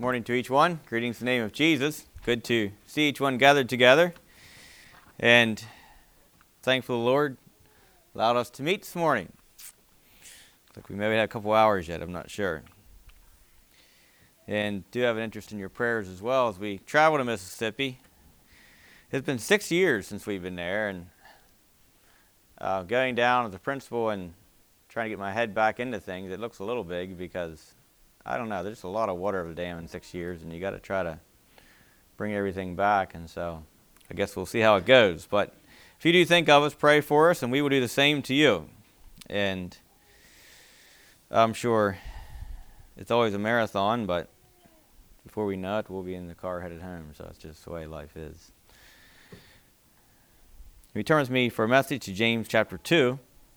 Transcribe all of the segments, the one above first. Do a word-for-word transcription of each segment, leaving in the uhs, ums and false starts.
Morning to each one. Greetings in the name of Jesus. Good to see each one gathered together. And thankful the Lord allowed us to meet this morning. Looks like we maybe had a couple hours yet, I'm not sure. And do have an interest in your prayers as well as we travel to Mississippi. It's been six years since we've been there, and uh, going down as a principal and trying to get my head back into things, it looks a little big because I don't know, there's just a lot of water over the dam in six years, and you got to try to bring everything back, and so I guess we'll see how it goes. But if you do think of us, pray for us, and we will do the same to you. And I'm sure it's always a marathon, but before we know it, we'll be in the car headed home, so it's just the way life is. He turns me for a message to James chapter two.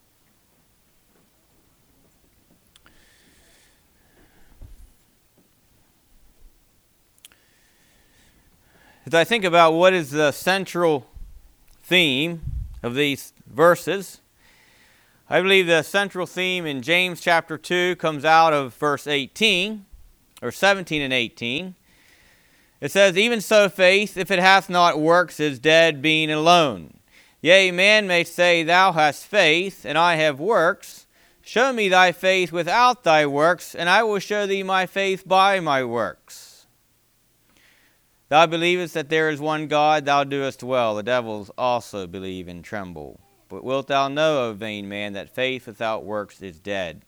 As I think about what is the central theme of these verses, I believe the central theme in James chapter two comes out of verse eighteen, or seventeen and eighteen. It says, "Even so faith, if it hath not works, is dead, being alone. Yea, man may say, Thou hast faith, and I have works. Show me thy faith without thy works, and I will show thee my faith by my works. Thou believest that there is one God, thou doest well. The devils also believe and tremble. But wilt thou know, O vain man, that faith without works is dead?"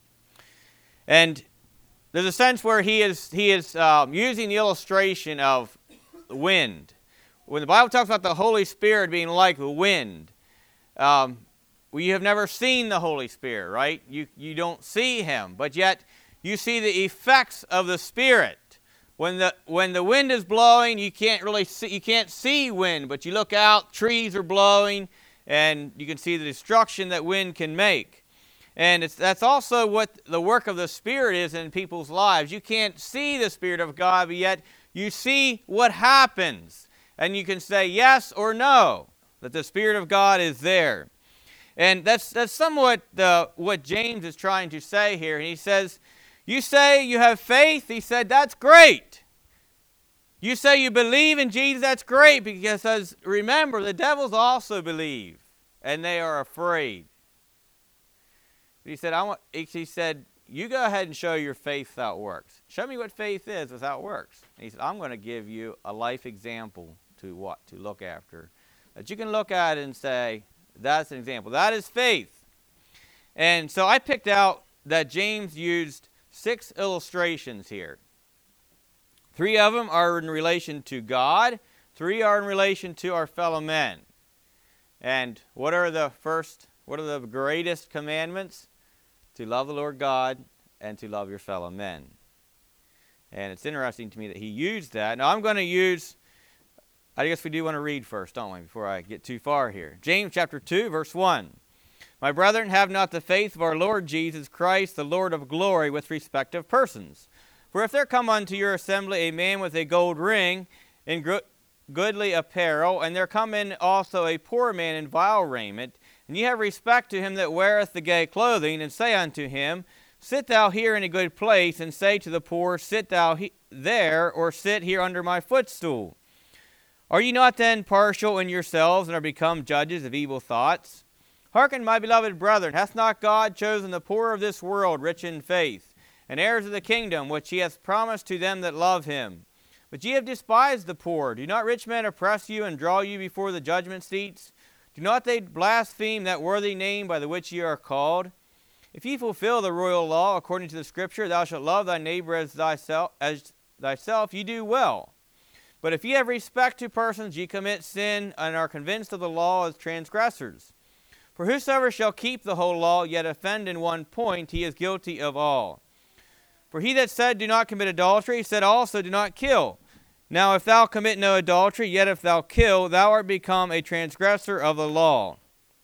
And there's a sense where he is he is um, using the illustration of wind. When the Bible talks about the Holy Spirit being like the wind, um, well, you have never seen the Holy Spirit, right? You you don't see him, but yet you see the effects of the Spirit. When the when the wind is blowing, you can't really see, you can't see wind, but you look out, trees are blowing, and you can see the destruction that wind can make. And it's that's also what the work of the Spirit is in people's lives. You can't see the Spirit of God, but yet you see what happens, and you can say yes or no that the Spirit of God is there. And that's that's somewhat the what James is trying to say here. And he says, you say you have faith. He said, that's great. You say you believe in Jesus. That's great, because remember, the devils also believe, and they are afraid. He said, I want, he said, you go ahead and show your faith without works. Show me what faith is without works. And he said, I'm going to give you a life example to what to look after, that you can look at and say, that's an example. That is faith. And so I picked out that James used six illustrations here. Three of them are in relation to God. Three are in relation to our fellow men. And what are the first, what are the greatest commandments? To love the Lord God and to love your fellow men. And it's interesting to me that he used that. Now I'm going to use, I guess we do want to read first, don't we, before I get too far here. James chapter two, verse one. My brethren, have not the faith of our Lord Jesus Christ, the Lord of glory, with respect of persons. For if there come unto your assembly a man with a gold ring in gro- goodly apparel, and there come in also a poor man in vile raiment, and ye have respect to him that weareth the gay clothing, and say unto him, Sit thou here in a good place, and say to the poor, Sit thou he- there, or sit here under my footstool. Are ye not then partial in yourselves, and are become judges of evil thoughts? Hearken, my beloved brethren, hath not God chosen the poor of this world rich in faith, and heirs of the kingdom which he hath promised to them that love him? But ye have despised the poor. Do not rich men oppress you and draw you before the judgment seats? Do not they blaspheme that worthy name by the which ye are called? If ye fulfill the royal law according to the Scripture, thou shalt love thy neighbor as thyself, as thyself, ye do well. But if ye have respect to persons, ye commit sin, and are convinced of the law as transgressors. For whosoever shall keep the whole law, yet offend in one point, he is guilty of all. For he that said, Do not commit adultery, said also, Do not kill. Now if thou commit no adultery, yet if thou kill, thou art become a transgressor of the law.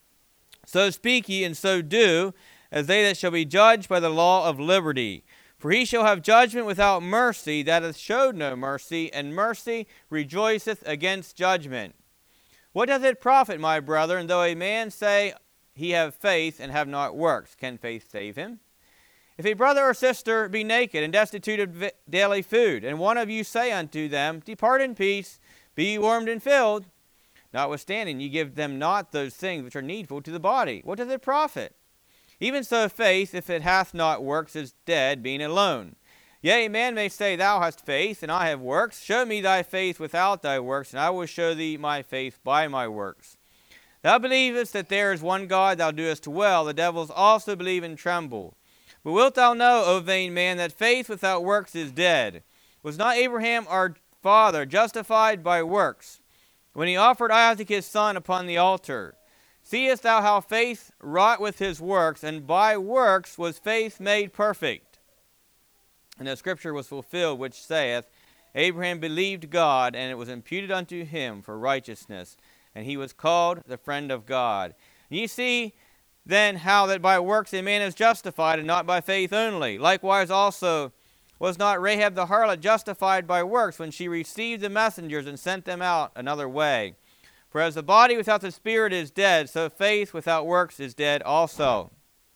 So speak ye, and so do, as they that shall be judged by the law of liberty. For he shall have judgment without mercy, that hath showed no mercy, and mercy rejoiceth against judgment. What doth it profit, my brethren, though a man say he have faith and have not works? Can faith save him? If a brother or sister be naked and destitute of daily food, and one of you say unto them, Depart in peace, be ye warmed and filled, notwithstanding ye give them not those things which are needful to the body, what doth it profit? Even so faith, if it hath not works, is dead, being alone. Yea, a man may say, Thou hast faith, and I have works. Show me thy faith without thy works, and I will show thee my faith by my works. Thou believest that there is one God, thou doest well. The devils also believe and tremble. But wilt thou know, O vain man, that faith without works is dead? Was not Abraham our father justified by works, when he offered Isaac his son upon the altar? Seest thou how faith wrought with his works, and by works was faith made perfect? And the scripture was fulfilled, which saith, Abraham believed God, and it was imputed unto him for righteousness, and he was called the friend of God. And ye see then how that by works a man is justified, and not by faith only. Likewise also was not Rahab the harlot justified by works, when she received the messengers and sent them out another way? For as the body without the spirit is dead, so faith without works is dead also.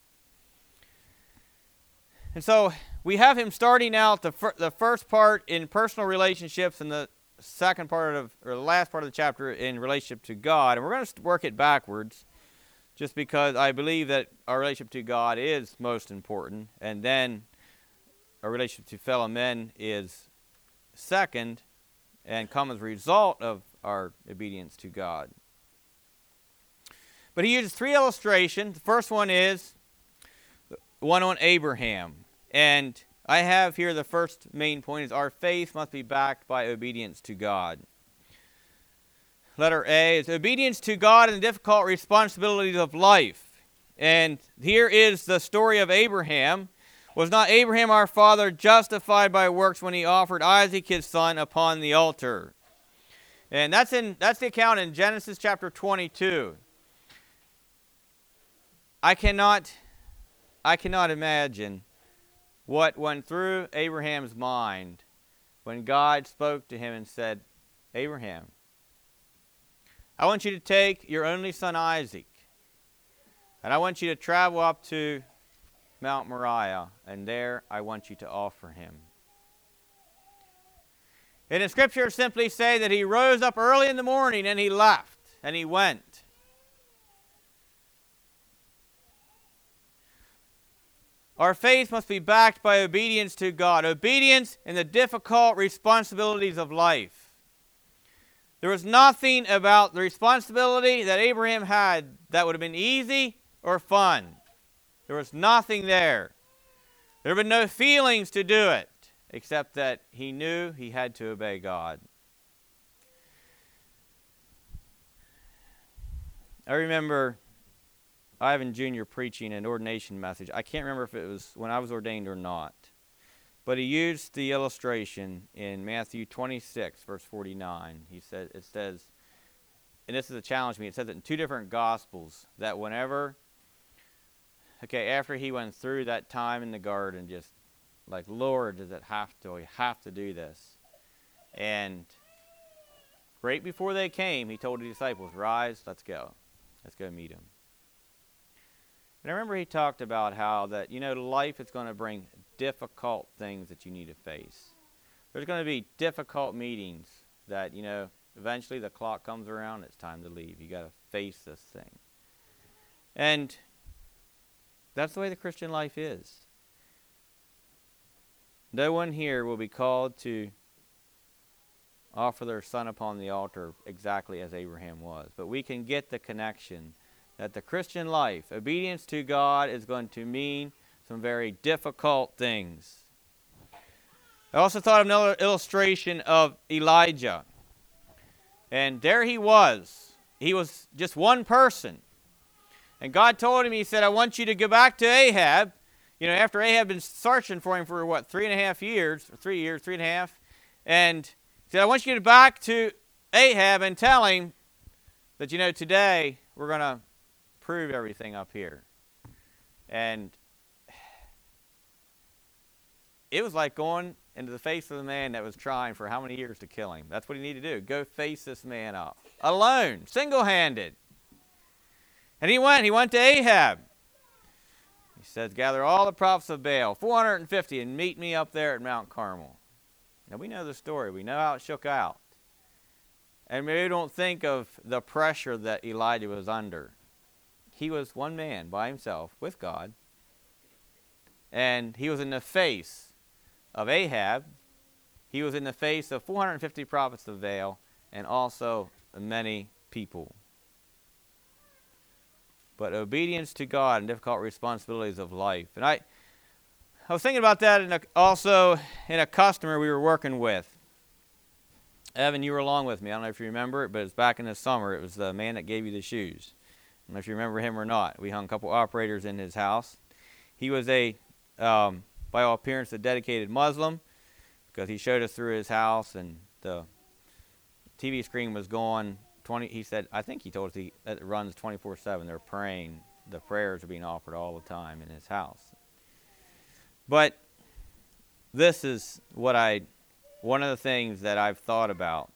And so we have him starting out the, fir- the first part in personal relationships, and the second part of, or the last part of the chapter in relationship to God. And we're going to work it backwards, just because I believe that our relationship to God is most important, and then our relationship to fellow men is second, and come as a result of our obedience to God. But he uses three illustrations. The first one is one on Abraham. And I have here the first main point is our faith must be backed by obedience to God. Letter A is obedience to God and the difficult responsibilities of life. And here is the story of Abraham. Was not Abraham our father justified by works when he offered Isaac his son upon the altar? And that's in that's the account in Genesis chapter twenty-two. I cannot I cannot imagine what went through Abraham's mind when God spoke to him and said, Abraham, I want you to take your only son Isaac, and I want you to travel up to Mount Moriah, and there I want you to offer him. And the scriptures simply say that he rose up early in the morning and he left, and he went. Our faith must be backed by obedience to God, obedience in the difficult responsibilities of life. There was nothing about the responsibility that Abraham had that would have been easy or fun. There was nothing there. There have been no feelings to do it, except that he knew he had to obey God. I remember Ivan Junior preaching an ordination message. I can't remember if it was when I was ordained or not. But he used the illustration in Matthew twenty-six, verse forty-nine. He said, it says, and this is a challenge to me, it says it in two different Gospels, that whenever, okay, after he went through that time in the garden, just like, Lord, does it have to, we have to do this? And right before they came, he told the disciples, rise, let's go. Let's go meet him. And I remember he talked about how that, you know, life is going to bring difficult things that you need to face. There's going to be difficult meetings that, you know, eventually the clock comes around, it's time to leave. You got to face this thing. And that's the way the Christian life is. No one here will be called to offer their son upon the altar exactly as Abraham was. But we can get the connection that the Christian life, obedience to God, is going to mean some very difficult things. I also thought of another illustration of Elijah. And there he was. He was just one person. And God told him, he said, I want you to go back to Ahab. You know, after Ahab had been searching for him for, what, three and a half years, or three years, three and a half. And he said, I want you to go back to Ahab and tell him that, you know, today we're going to prove everything up here. And it was like going into the face of the man that was trying for how many years to kill him. That's what he needed to do. Go face this man up. Alone. Single-handed. And he went. He went to Ahab. He He says, gather all the prophets of Baal, four hundred fifty, and meet me up there at Mount Carmel. Now, we know the story. We know how it shook out. And maybe we don't think of the pressure that Elijah was under. He was one man by himself with God. And he was in the face of Ahab. He was in the face of four hundred fifty prophets of Baal and also many people. But obedience to God and difficult responsibilities of life. And I, I was thinking about that in a, also in a customer we were working with. Evan, you were along with me. I don't know if you remember it, but it's back in the summer. It was the man that gave you the shoes. I don't know if you remember him or not. We hung a couple operators in his house. He was a, um, by all appearance, a dedicated Muslim because he showed us through his house and the T V screen was going twenty. He said, I think he told us he, that it runs twenty-four seven. They're praying. The prayers are being offered all the time in his house. But this is what I... One of the things that I've thought about.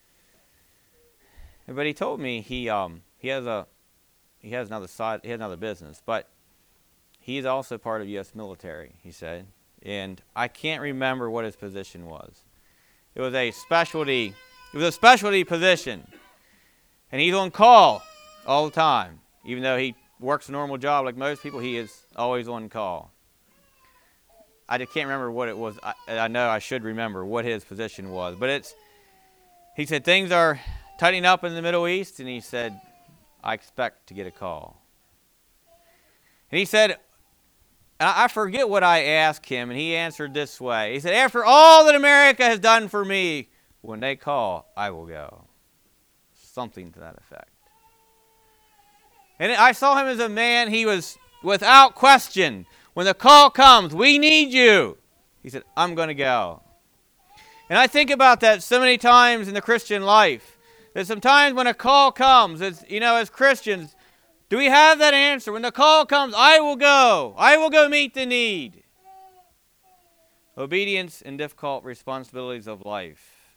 But he told me he um he has a he has another side he has another business, but he's also part of U S military, he said. And I can't remember what his position was. It was a specialty it was a specialty position. And he's on call all the time. Even though he works a normal job like most people, he is always on call. I just can't remember what it was. I, I know I should remember what his position was. But it's, he said, things are tightening up in the Middle East. And he said, I expect to get a call. And he said, and I forget what I asked him. And he answered this way. He said, after all that America has done for me, when they call, I will go. Something to that effect. And I saw him as a man, he was without question. When the call comes, we need you. He said, I'm going to go. And I think about that so many times in the Christian life. There's sometimes when a call comes, as, you know, as Christians, do we have that answer? When the call comes, I will go. I will go meet the need. Obedience and difficult responsibilities of life.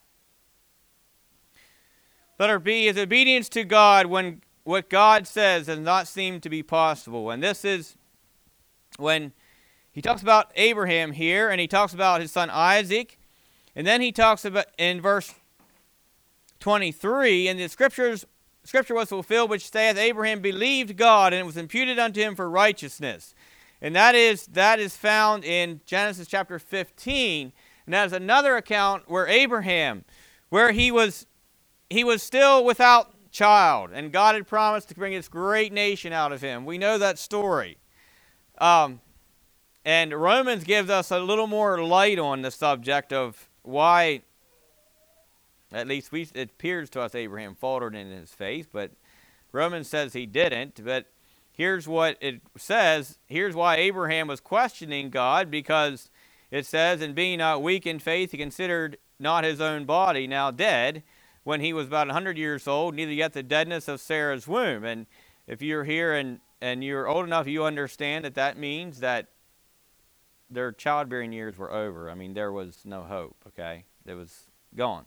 Letter B is obedience to God when what God says does not seem to be possible. And this is when he talks about Abraham here, and he talks about his son Isaac, and then he talks about in verse twenty-three, and the scriptures scripture was fulfilled, which saith, Abraham believed God, and it was imputed unto him for righteousness. And that is that is found in Genesis chapter fifteen, and that is another account where Abraham, where he was he was still without child, and God had promised to bring this great nation out of him. We know that story. Um, and Romans gives us a little more light on the subject of why, at least we, it appears to us Abraham faltered in his faith, but Romans says he didn't. But here's what it says. Here's why Abraham was questioning God, because it says, and being not weak in faith, he considered not his own body now dead, when he was about one hundred years old, neither yet the deadness of Sarah's womb. And if you're here and and you're old enough, you understand that that means that their childbearing years were over. I mean, there was no hope, okay? It was gone.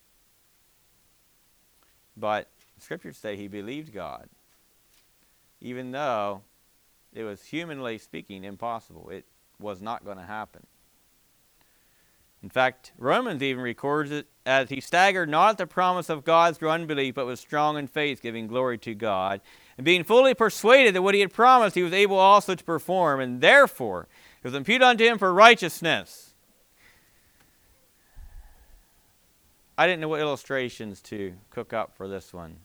But scriptures say he believed God, even though it was humanly speaking impossible. It was not going to happen. In fact, Romans even records it as he staggered not at the promise of God through unbelief, but was strong in faith, giving glory to God. And being fully persuaded that what he had promised, he was able also to perform. And therefore, it was imputed unto him for righteousness. I didn't know what illustrations to cook up for this one.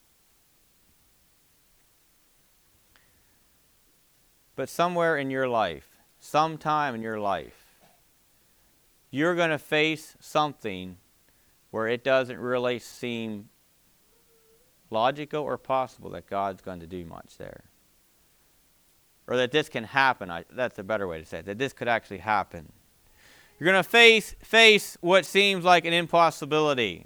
But somewhere in your life, sometime in your life, you're going to face something where it doesn't really seem logical or possible that God's going to do much there. Or that this can happen. I, that's a better way to say it. That this could actually happen. You're going to face, face what seems like an impossibility.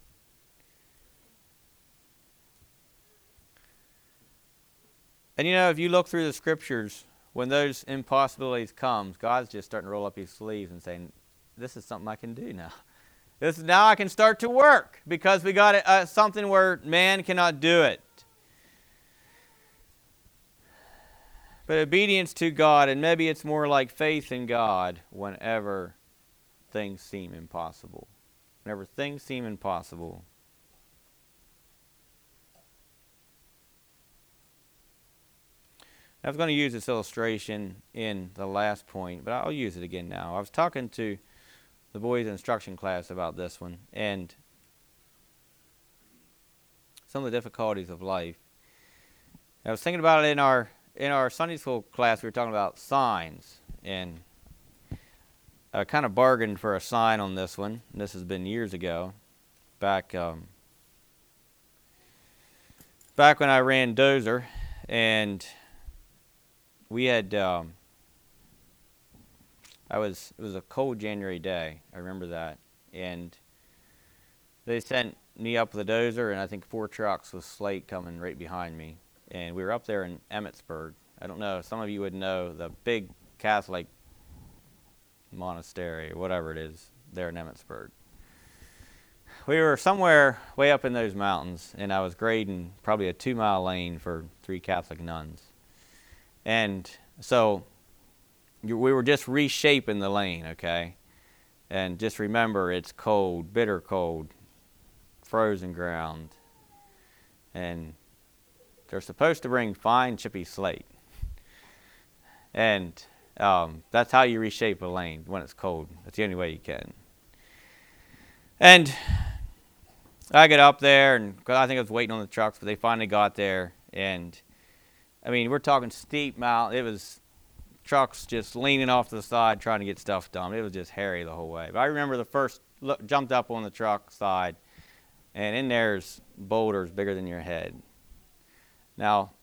And you know, if you look through the scriptures, when those impossibilities come, God's just starting to roll up his sleeves and saying, this is something I can do now. This is now I can start to work, because we got uh, something where man cannot do it. But obedience to God, and maybe it's more like faith in God whenever things seem impossible. Whenever things seem impossible. I was going to use this illustration in the last point, but I'll use it again now. I was talking to the boys' instruction class about this one, and some of the difficulties of life. I was thinking about it in our in our Sunday school class. We were talking about signs, and I kind of bargained for a sign on this one. This has been years ago, back um, back when I ran Dozer, and we had. Um, I was. It was a cold January day. I remember that, and they sent me up with a dozer, and I think four trucks with slate coming right behind me. And we were up there in Emmitsburg. I don't know, some of you would know the big Catholic monastery or whatever it is there in Emmitsburg. We were somewhere way up in those mountains, and I was grading probably a two-mile lane for three Catholic nuns. And so we were just reshaping the lane, okay? And just remember, it's cold, bitter cold, frozen ground, and they're supposed to bring fine chippy slate, and um, that's how you reshape a lane when it's cold. That's the only way you can. And I get up there, and cause I think I was waiting on the trucks, but they finally got there, and I mean, we're talking steep mountain. It was trucks just leaning off to the side trying to get stuff done. It was just hairy the whole way. But I remember the first look, jumped up on the truck side, and in there's boulders bigger than your head. Now,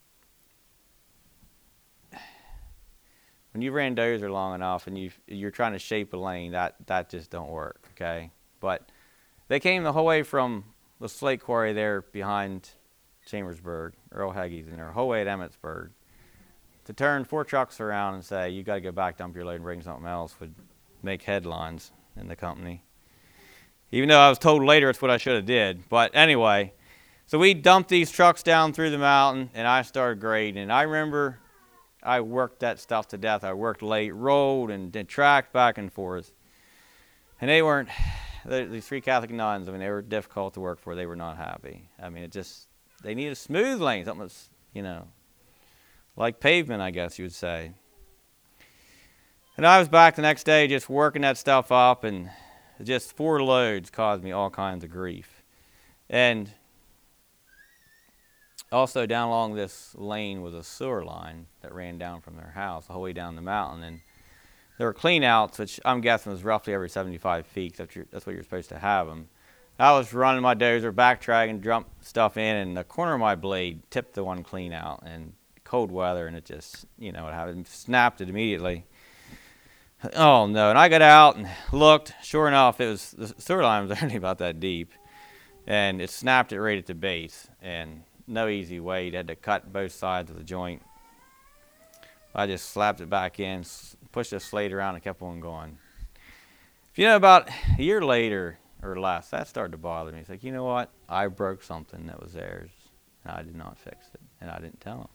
when you ran dozer long enough and you you're trying to shape a lane, that that just don't work, okay? But they came the whole way from the slate quarry there behind Chambersburg, Earl Haggis, and their whole way at Emmitsburg, to turn four trucks around and say, you got to go back, dump your load, and bring something else would make headlines in the company. Even though I was told later it's what I should have did. But anyway, so we dumped these trucks down through the mountain, and I started grading. And I remember I worked that stuff to death. I worked late, rolled, and did tracked back and forth. And they weren't, these three Catholic nuns, I mean, they were difficult to work for. They were not happy. I mean, it just, they needed a smooth lane, something that's, you know, like pavement, I guess you would say. And I was back the next day just working that stuff up, and just four loads caused me all kinds of grief. And also down along this lane was a sewer line that ran down from their house the whole way down the mountain. And there were clean outs, which I'm guessing was roughly every seventy-five feet. That's, your, that's what you're supposed to have them. I was running my dozer, backtracking, dumped stuff in, and the corner of my blade tipped the one clean out. And cold weather, and it just, you know, it happened, snapped it immediately. Oh no! And I got out and looked. Sure enough, it was the sewer line was only about that deep, and it snapped it right at the base. And no easy way. You had to cut both sides of the joint. I just slapped it back in, pushed the slate around, and kept on going. If you know, about a year later or less, that started to bother me. It's like, you know what? I broke something that was theirs, and I did not fix it, and I didn't tell them.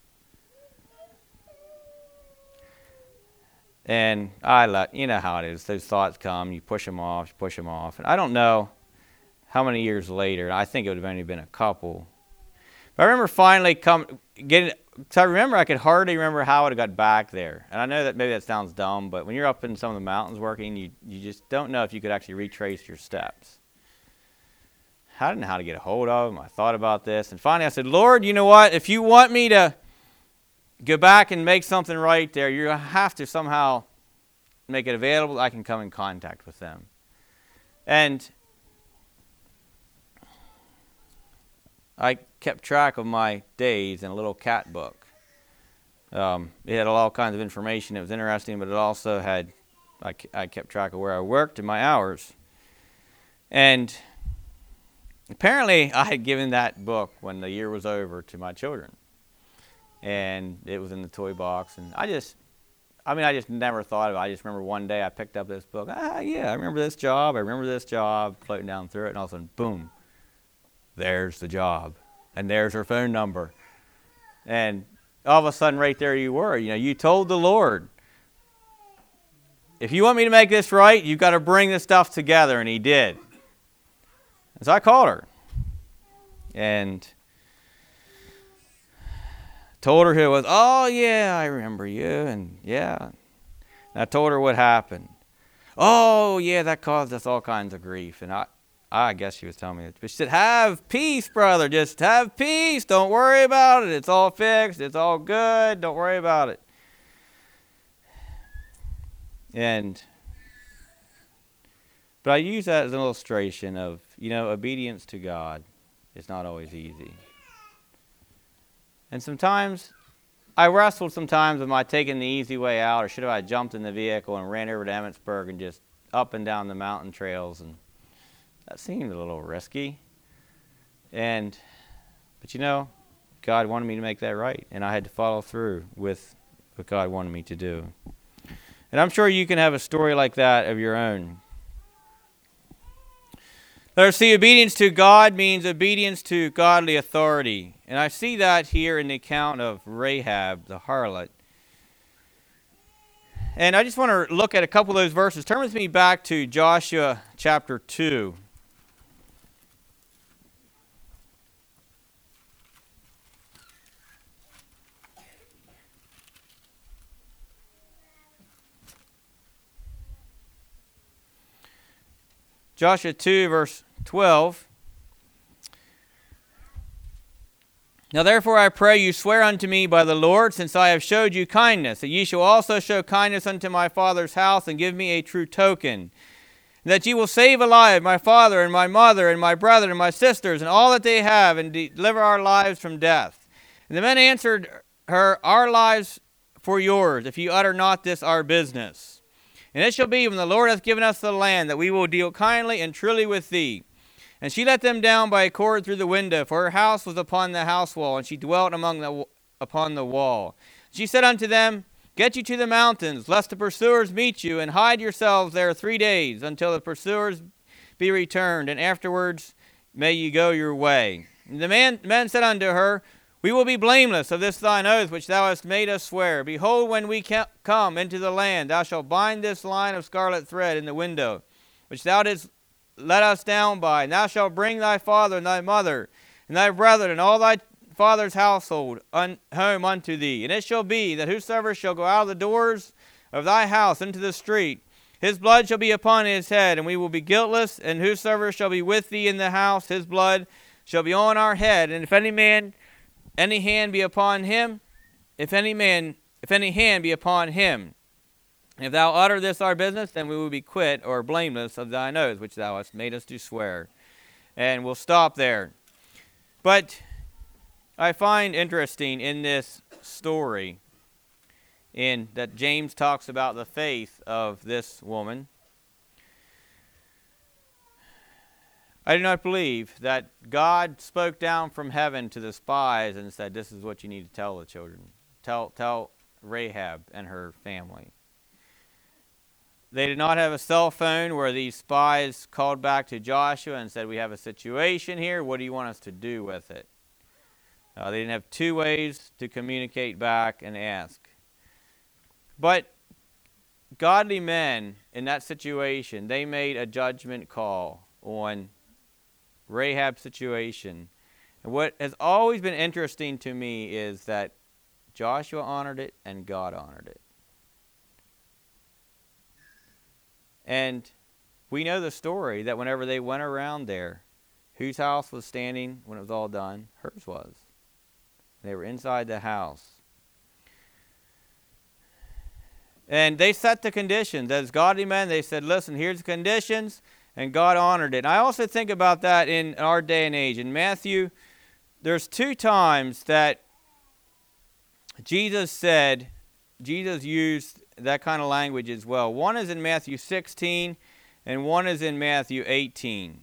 And I let, you know how it is. Those thoughts come, you push them off, you push them off. And I don't know how many years later, I think it would have only been a couple. But I remember finally come, getting, because I remember I could hardly remember how it got back there. And I know that maybe that sounds dumb, but when you're up in some of the mountains working, you, you just don't know if you could actually retrace your steps. I didn't know how to get a hold of them. I thought about this. And finally I said, Lord, you know what? If you want me to go back and make something right there, you're going to have to somehow make it available. I can come in contact with them. And I kept track of my days in a little cat book. Um, it had all kinds of information. It was interesting, but it also had, I, I kept track of where I worked and my hours. And apparently I had given that book when the year was over to my children. And it was in the toy box, and I just, I mean, I just never thought of it. I just remember one day I picked up this book. Ah, yeah, I remember this job. I remember this job, floating down through it, and all of a sudden, boom, there's the job, and there's her phone number. And all of a sudden right there you were. You know, you told the Lord, if you want me to make this right, you've got to bring this stuff together. And he did. And so I called her. And told her who it was. Oh, yeah, I remember you. And yeah. And I told her what happened. Oh, yeah, that caused us all kinds of grief. And I, I guess she was telling me that. But she said, have peace, brother. Just have peace. Don't worry about it. It's all fixed. It's all good. Don't worry about it. And, but I use that as an illustration of, you know, obedience to God is not always easy. And sometimes, I wrestled sometimes with my taking the easy way out, or should have I jumped in the vehicle and ran over to Emmitsburg and just up and down the mountain trails, and that seemed a little risky. And, but you know, God wanted me to make that right, and I had to follow through with what God wanted me to do. And I'm sure you can have a story like that of your own. Let us see, obedience to God means obedience to godly authority. And I see that here in the account of Rahab, the harlot. And I just want to look at a couple of those verses. Turn with me back to Joshua chapter two. Joshua two, verse twelve. Now therefore I pray you, swear unto me by the Lord, since I have showed you kindness, that ye shall also show kindness unto my father's house, and give me a true token, and that ye will save alive my father and my mother and my brother and my sisters, and all that they have, and deliver our lives from death. And the men answered her, our lives for yours, if you utter not this our business. And it shall be, when the Lord hath given us the land, that we will deal kindly and truly with thee. And she let them down by a cord through the window, for her house was upon the house wall, and she dwelt among the upon the wall. She said unto them, get you to the mountains, lest the pursuers meet you, and hide yourselves there three days, until the pursuers be returned, and afterwards may ye go your way. And the man, men said unto her, we will be blameless of this thine oath which thou hast made us swear. Behold, when we come into the land, thou shalt bind this line of scarlet thread in the window, which thou didst let us down by. And thou shalt bring thy father and thy mother, and thy brethren, and all thy father's household un- home unto thee. And it shall be, that whosoever shall go out of the doors of thy house into the street, his blood shall be upon his head, and we will be guiltless. And whosoever shall be with thee in the house, his blood shall be on our head. And if any man any hand be upon him, if any man, if any hand be upon him, and if thou utter this our business, then we will be quit or blameless of thine oath, which thou hast made us to swear. And we'll stop there. But I find interesting in this story, in that James talks about the faith of this woman. I do not believe that God spoke down from heaven to the spies and said, this is what you need to tell the children. Tell, tell Rahab and her family. They did not have a cell phone where these spies called back to Joshua and said, we have a situation here. What do you want us to do with it? Uh, they didn't have two ways to communicate back and ask. But godly men in that situation, they made a judgment call on Rahab's situation. And what has always been interesting to me is that Joshua honored it and God honored it. And we know the story that whenever they went around there, whose house was standing when it was all done? Hers was. They were inside the house. And they set the conditions. As godly men, they said, listen, here's the conditions. And God honored it. And I also think about that in our day and age. In Matthew, there's two times that Jesus said, Jesus used that kind of language as well. One is in Matthew sixteen, and one is in Matthew eighteen.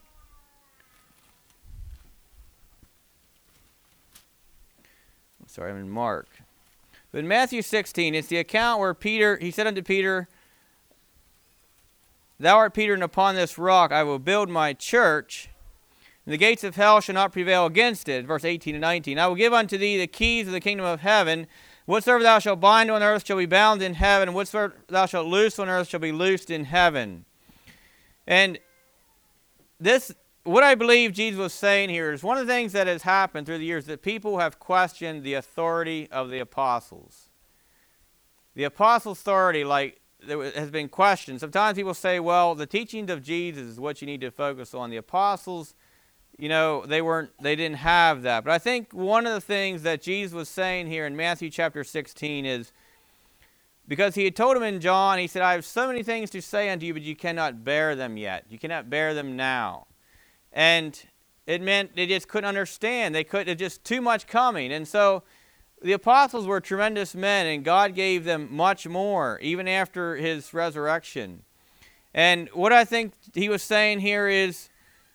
Sorry, I'm in Mark. But in Matthew sixteen, it's the account where Peter, he said unto Peter, thou art Peter, and upon this rock I will build my church, and the gates of hell shall not prevail against it. Verse eighteen and nineteen. I will give unto thee the keys of the kingdom of heaven. Whatsoever thou shalt bind on earth shall be bound in heaven, and whatsoever thou shalt loose on earth shall be loosed in heaven. And this, what I believe Jesus was saying here is one of the things that has happened through the years that people have questioned the authority of the apostles. The apostles' authority, like, there has been questioned. Sometimes people say, well, the teachings of Jesus is what you need to focus on. The apostles, you know, they weren't, they didn't have that. But I think one of the things that Jesus was saying here in Matthew chapter sixteen is, because he had told him in John, he said, I have so many things to say unto you, but you cannot bear them yet. You cannot bear them now. And it meant they just couldn't understand. They couldn't, it's just too much coming. And so the apostles were tremendous men, and God gave them much more, even after his resurrection. And what I think he was saying here is,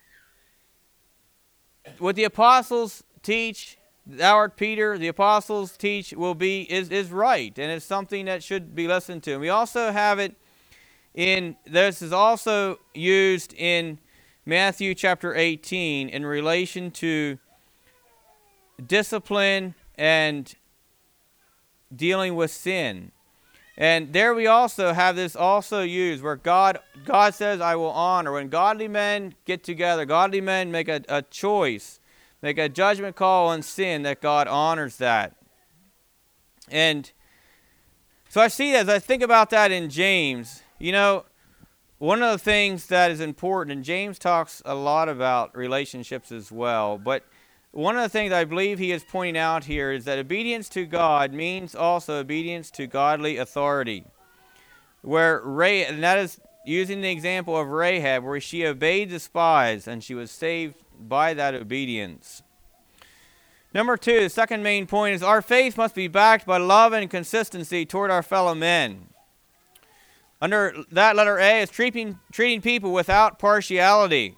what the apostles teach, thou art Peter, the apostles teach will be, is, is right, and it's something that should be listened to. And we also have it in, this is also used in Matthew chapter eighteen in relation to discipline and dealing with sin. And there we also have this also used where God God says, I will honor. When godly men get together, godly men make a, a choice, make a judgment call on sin, that God honors that. And so I see as I think about that in James, you know, one of the things that is important, and James talks a lot about relationships as well, but one of the things I believe he is pointing out here is that obedience to God means also obedience to godly authority. Where Ray, and that is using the example of Rahab, where she obeyed the spies and she was saved by that obedience. Number two, the second main point is our faith must be backed by love and consistency toward our fellow men. Under that, letter A is treating, treating people without partiality.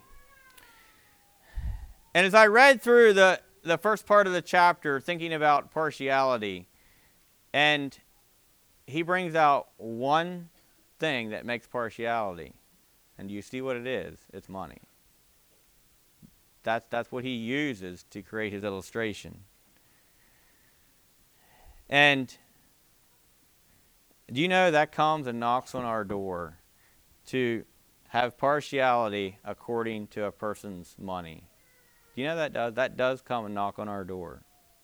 And as I read through the, the first part of the chapter, thinking about partiality, and he brings out one thing that makes partiality. And you see what it is? It's money. That's, that's what he uses to create his illustration. And do you know that comes and knocks on our door to have partiality according to a person's money? Do you know that does? That does come and knock on our door.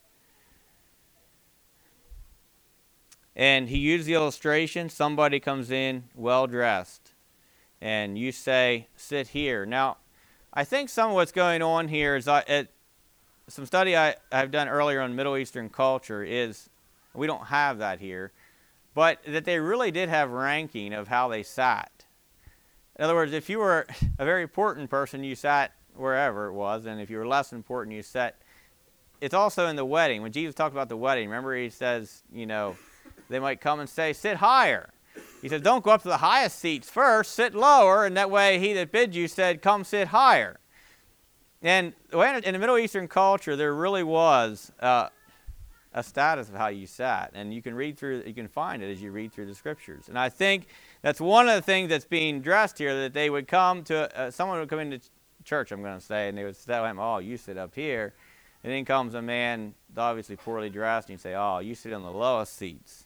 And he used the illustration. Somebody comes in well-dressed, and you say, sit here. Now, I think some of what's going on here is, I, it, some study I, I've done earlier on Middle Eastern culture is, we don't have that here, but that they really did have ranking of how they sat. In other words, if you were a very important person, you sat wherever it was, and if you were less important, you sat. It's also in the wedding. When Jesus talked about the wedding, remember he says, you know, they might come and say, sit higher. He says, don't go up to the highest seats first, sit lower, and that way he that bid you said, come sit higher. And in the Middle Eastern culture, there really was uh, a status of how you sat, and you can read through, you can find it as you read through the scriptures. And I think that's one of the things that's being addressed here, that they would come to, uh, someone would come into church, I'm going to say, and they would say, oh, you sit up here. And then comes a man, obviously poorly dressed, and you say, oh, you sit on the lowest seats.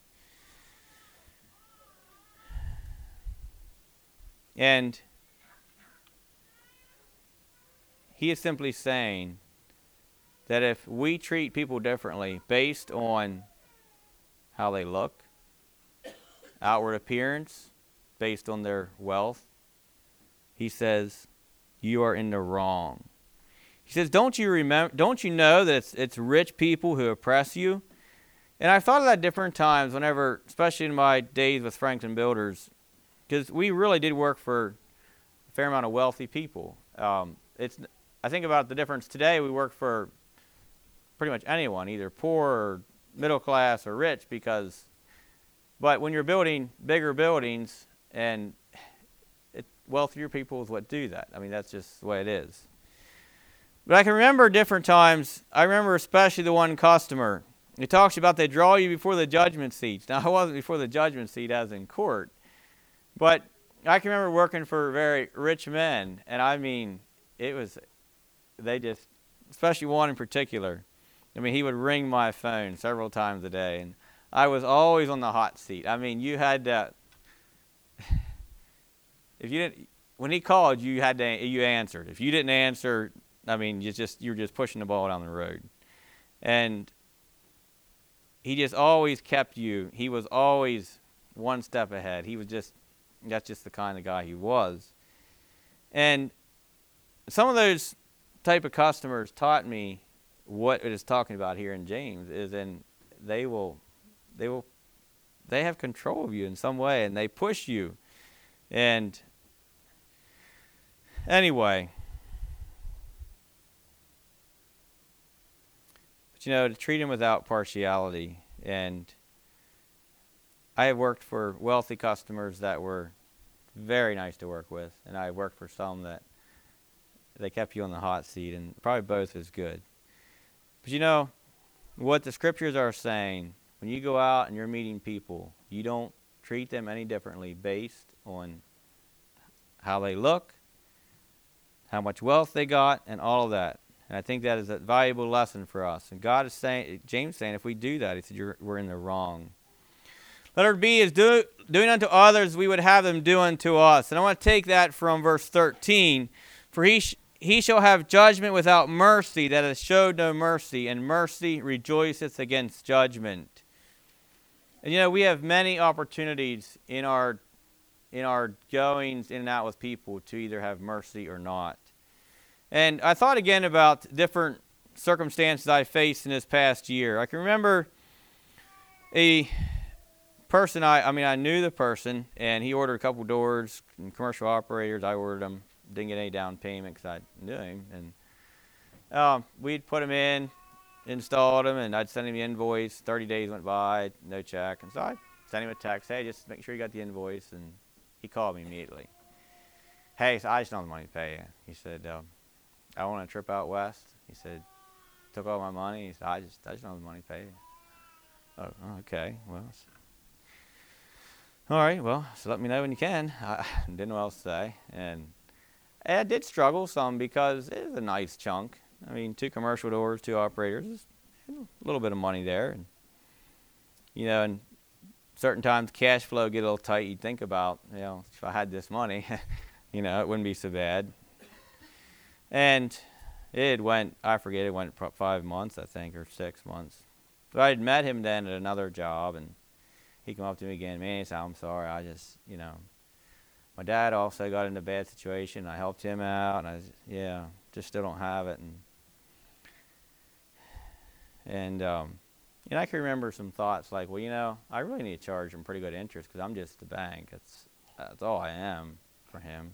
And he is simply saying that if we treat people differently based on how they look, outward appearance, based on their wealth, he says, you are in the wrong. He says, don't you remember? Don't you know that it's, it's rich people who oppress you? And I've thought of that different times whenever, especially in my days with Franklin Builders, because we really did work for a fair amount of wealthy people. Um, it's I think about the difference today. We work for pretty much anyone, either poor or middle class or rich, because, but when you're building bigger buildings, and it, wealthier people is what do that. I mean, that's just the way it is. But I can remember different times. I remember especially the one customer. He talks about they draw you before the judgment seats. Now, I wasn't before the judgment seat as in court, but I can remember working for very rich men, and I mean, it was they just, especially one in particular. I mean, he would ring my phone several times a day, and I was always on the hot seat. I mean, you had to, if you didn't, when he called, you had to, you answered. If you didn't answer, I mean, you just, you were just pushing the ball down the road. And he just always kept you. He was always one step ahead. He was just, that's just the kind of guy he was. And some of those type of customers taught me what it is talking about here in James is, and they will, they will, they have control of you in some way, and they push you. And anyway, but you know, to treat them without partiality. And I have worked for wealthy customers that were very nice to work with, and I worked for some that they kept you on the hot seat, and probably both is good. But you know, what the scriptures are saying, when you go out and you're meeting people, you don't treat them any differently based on how they look, how much wealth they got, and all of that. And I think that is a valuable lesson for us. And God is saying, James is saying, if we do that, he said, you're, we're in the wrong. Letter B is do, doing unto others, we would have them do unto us. And I want to take that from verse thirteen. For he sh- He shall have judgment without mercy, that hath showed no mercy, and mercy rejoiceth against judgment. And you know, we have many opportunities in our in our goings in and out with people to either have mercy or not. And I thought again about different circumstances I faced in this past year. I can remember a person, I, I mean, I knew the person, and he ordered a couple doors, and commercial operators, I ordered them. Didn't get any down payment because I knew him. And um, we'd put him in, installed him, and I'd send him the invoice. thirty days went by, no check. And so I sent him a text, hey, just make sure you got the invoice. And he called me immediately. Hey, so I just don't have the money to pay you. He said, um, I want a trip out west. He said, took all my money. He said, I just, I just don't have the money to pay you. Oh, okay, well. All right, well, so let me know when you can. I didn't know what else to say. And I did struggle some because it is a nice chunk. I mean, two commercial doors, two operators, a little bit of money there. And, you know, and certain times cash flow get a little tight. You'd think about, you know, if I had this money, you know, it wouldn't be so bad. And it went, I forget, it went five months, I think, or six months. So I had met him then at another job, and he came up to me again, man, he said, I'm sorry, I just, you know, my dad also got in a bad situation. I helped him out, and I, yeah, just still don't have it. And and um, and I can remember some thoughts like, well, you know, I really need to charge him pretty good interest because I'm just the bank. That's that's all I am for him.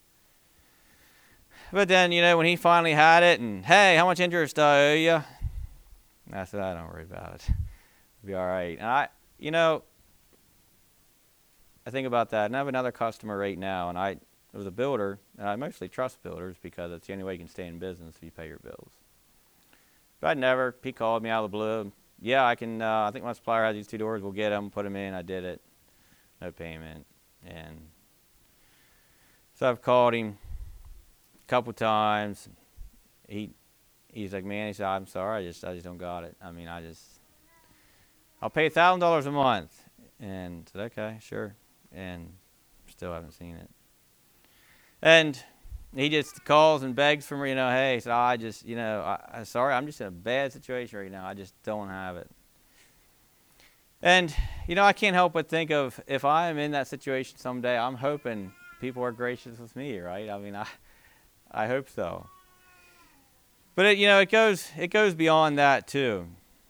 But then, you know, when he finally had it, and hey, how much interest do I owe you? I said, I don't worry about it. It'll be all right. And I, you know. I think about that, and I have another customer right now, and I was a builder, and I mostly trust builders because it's the only way you can stay in business if you pay your bills. But I'd never, he called me out of the blue. Yeah, I can, uh, I think my supplier has these two doors, we'll get them, put them in, I did it, no payment. And so I've called him a couple times. He, he's like, man, he said, I'm sorry, I just, I just don't got it. I mean, I just, I'll pay one thousand dollars a month. And I said, okay, sure. And still haven't seen it. And he just calls and begs for me, you know, hey, so I just, you know, I, I'm sorry, I'm just in a bad situation right now. I just don't have it. And, you know, I can't help but think of if I am in that situation someday, I'm hoping people are gracious with me, right? I mean, I I hope so. But, it, you know, it goes it goes beyond that, too.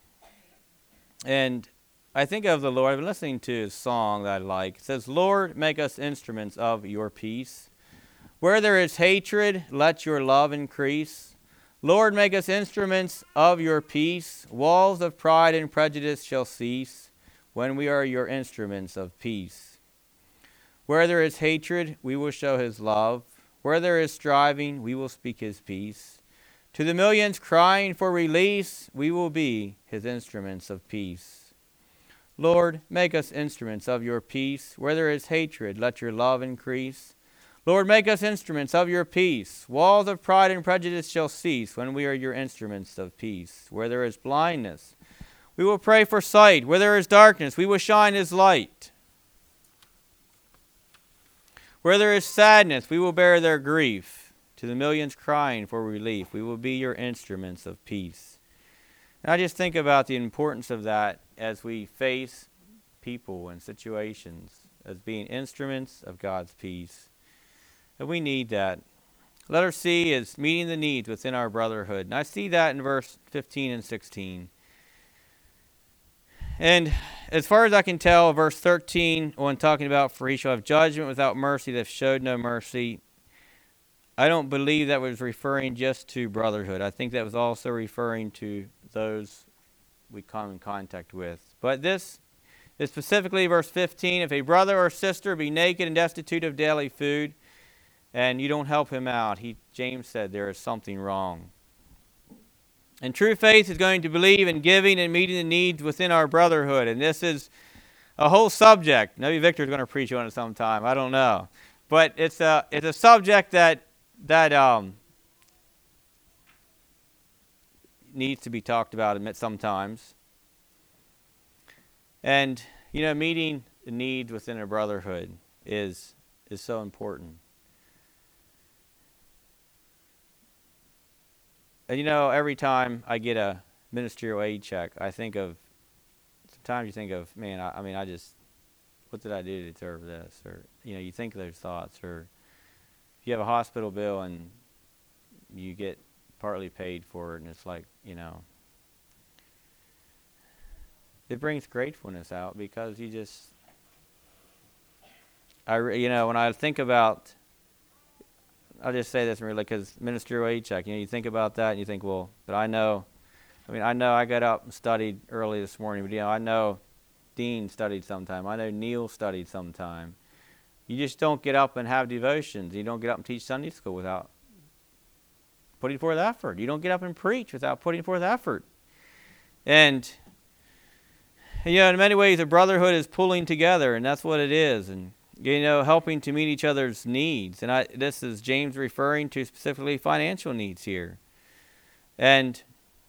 And I think of the Lord. I've been listening to a song that I like. It says, Lord, make us instruments of your peace. Where there is hatred, let your love increase. Lord, make us instruments of your peace. Walls of pride and prejudice shall cease when we are your instruments of peace. Where there is hatred, we will show his love. Where there is striving, we will speak his peace. To the millions crying for release, we will be his instruments of peace. Lord, make us instruments of your peace. Where there is hatred, let your love increase. Lord, make us instruments of your peace. Walls of pride and prejudice shall cease when we are your instruments of peace. Where there is blindness, we will pray for sight. Where there is darkness, we will shine as light. Where there is sadness, we will bear their grief. To the millions crying for relief, we will be your instruments of peace. And I just think about the importance of that as we face people and situations as being instruments of God's peace. And we need that. Letter C is meeting the needs within our brotherhood. And I see that in verse fifteen and sixteen. And as far as I can tell, verse thirteen, when talking about, for he shall have judgment without mercy that showed no mercy, I don't believe that was referring just to brotherhood. I think that was also referring to those we come in contact with. But this is specifically verse fifteen, if a brother or sister be naked and destitute of daily food, and you don't help him out, he James said there is something wrong. And true faith is going to believe in giving and meeting the needs within our brotherhood. And this is a whole subject. Maybe Victor's going to preach on it sometime. I don't know. But it's a, it's a subject that, that um, needs to be talked about sometimes. And, you know, meeting the needs within a brotherhood is is so important. And, you know, every time I get a ministerial aid check, I think of, sometimes you think of, man, I, I mean, I just, what did I do to deserve this? Or, you know, you think those thoughts. Or if you have a hospital bill and you get partly paid for it, and it's like, you know, it brings gratefulness out because you just, I, you know, when I think about, I'll just say this really, because ministerial aid check, you know, you think about that and you think, well, but I know, I mean, I know I got up and studied early this morning, but, you know, I know Dean studied sometime. I know Neil studied sometime. You just don't get up and have devotions. You don't get up and teach Sunday school without putting forth effort. You don't get up and preach without putting forth effort. And, you know, in many ways, the brotherhood is pulling together, and that's what it is. And, you know, helping to meet each other's needs. And I, this is James referring to specifically financial needs here. And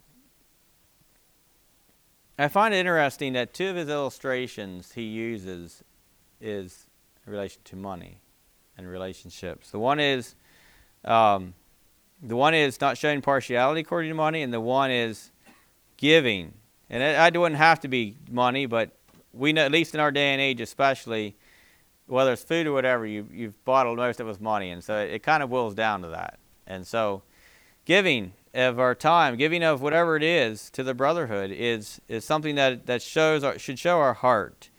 I find it interesting that two of his illustrations he uses is in relation to money and relationships. The one is, um, the one is not showing partiality according to money, and the one is giving. And it, it wouldn't have to be money, but we know, at least in our day and age especially, whether it's food or whatever, you, you've bottled most of it with money. And so it, it kind of boils down to that. And so giving of our time, giving of whatever it is to the brotherhood is is something that, that shows our, should show our heart.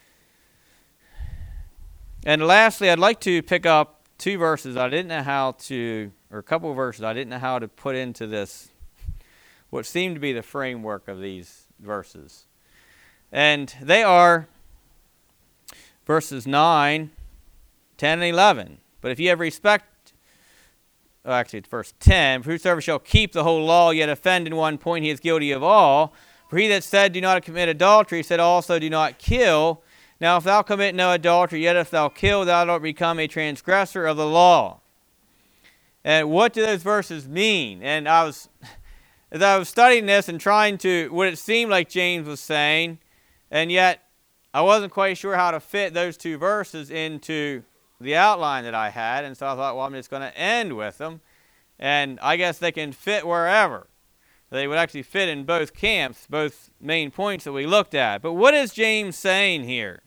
And lastly, I'd like to pick up two verses I didn't know how to, or a couple of verses I didn't know how to put into this, what seemed to be the framework of these verses. And they are verses nine, ten, and eleven. But if you have respect, oh, actually it's verse ten, for whosoever shall keep the whole law, yet offend in one point, he is guilty of all. For he that said, do not commit adultery, said also, do not kill. Now if thou commit no adultery, yet if thou kill, thou art become a transgressor of the law. And what do those verses mean? And I was, as I was studying this and trying to, what it seemed like James was saying, and yet I wasn't quite sure how to fit those two verses into the outline that I had, and so I thought, well, I'm just going to end with them, and I guess they can fit wherever. They would actually fit in both camps, both main points that we looked at. But what is James saying here?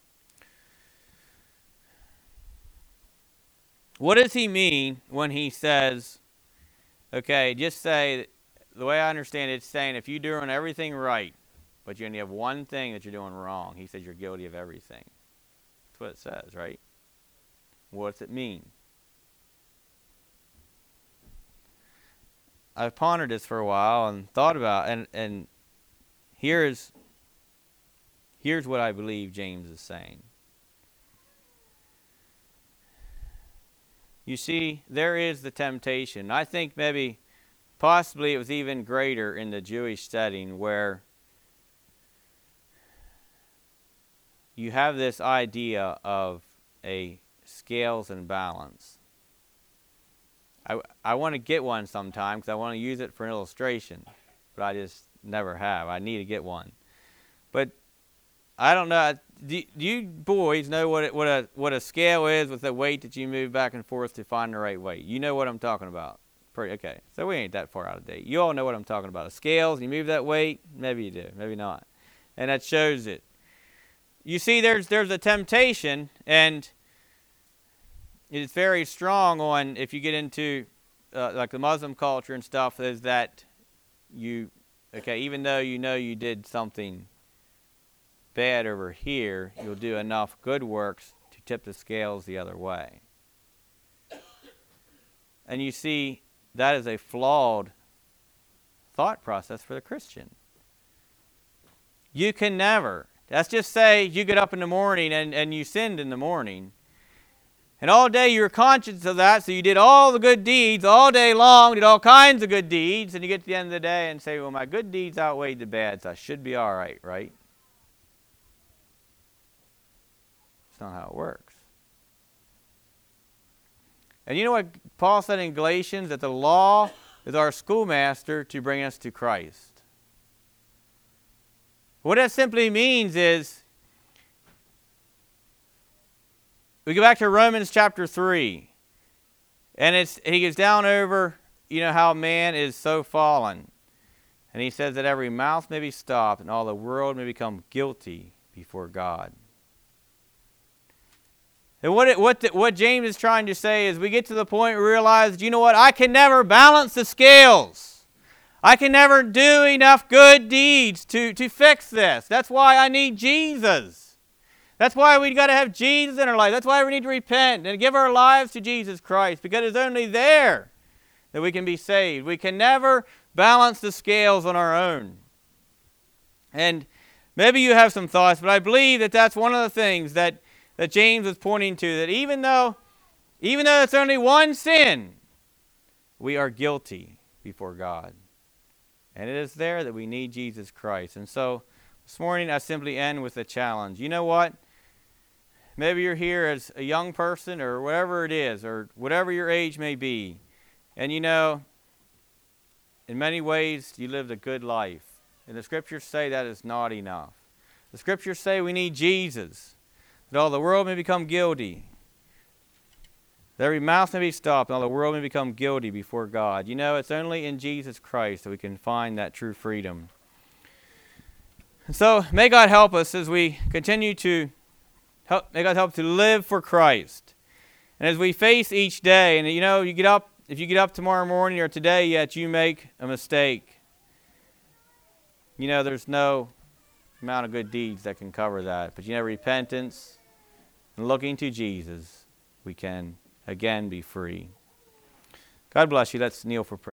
What does he mean when he says, okay, just say, the way I understand it, it's saying if you're doing everything right, but you only have one thing that you're doing wrong, he says you're guilty of everything. That's what it says, right? What does it mean? I've pondered this for a while and thought about it, and, and here's, here's what I believe James is saying. You see, there is the temptation. I think maybe, possibly it was even greater in the Jewish setting where you have this idea of a scales and balance. I, I want to get one sometime because I want to use it for an illustration, but I just never have. I need to get one. But I don't know. Do, do you boys know what it, what a what a scale is with the weight that you move back and forth to find the right weight? You know what I'm talking about. Pretty, okay, so we ain't that far out of date. You all know what I'm talking about. A scales, you move that weight, maybe you do, maybe not. And that shows it. You see, there's there's a temptation, and it's very strong on, if you get into uh, like the Muslim culture and stuff, is that you, okay, even though you know you did something bad over here, you'll do enough good works to tip the scales the other way. And you see, that is a flawed thought process for the Christian. You can never, let's just say you get up in the morning and, and you sinned in the morning. And all day you were conscious of that, so you did all the good deeds all day long, did all kinds of good deeds, and you get to the end of the day and say, well, my good deeds outweighed the bad, so I should be all right, right? That's not how it works. And you know what Paul said in Galatians? That the law is our schoolmaster to bring us to Christ. What that simply means is, we go back to Romans chapter three. And it's he gets down over, you know, how man is so fallen. And he says that every mouth may be stopped and all the world may become guilty before God. And what it, what the, what James is trying to say is we get to the point where we realize, you know what, I can never balance the scales. I can never do enough good deeds to, to fix this. That's why I need Jesus. That's why we've got to have Jesus in our life. That's why we need to repent and give our lives to Jesus Christ, because it's only there that we can be saved. We can never balance the scales on our own. And maybe you have some thoughts, but I believe that that's one of the things that that James was pointing to, that even though, even though it's only one sin, we are guilty before God. And it is there that we need Jesus Christ. And so this morning I simply end with a challenge. You know what? Maybe you're here as a young person or whatever it is, or whatever your age may be. And you know, in many ways you lived a good life. And the Scriptures say that is not enough. The Scriptures say we need Jesus, that all the world may become guilty, that every mouth may be stopped, and all the world may become guilty before God. You know, it's only in Jesus Christ that we can find that true freedom. And so, may God help us as we continue to, help, may God help to live for Christ. And as we face each day, and you know, you get up, if you get up tomorrow morning or today yet you make a mistake, you know, there's no amount of good deeds that can cover that. But you know, repentance and looking to Jesus, we can again be free. God bless you. Let's kneel for prayer.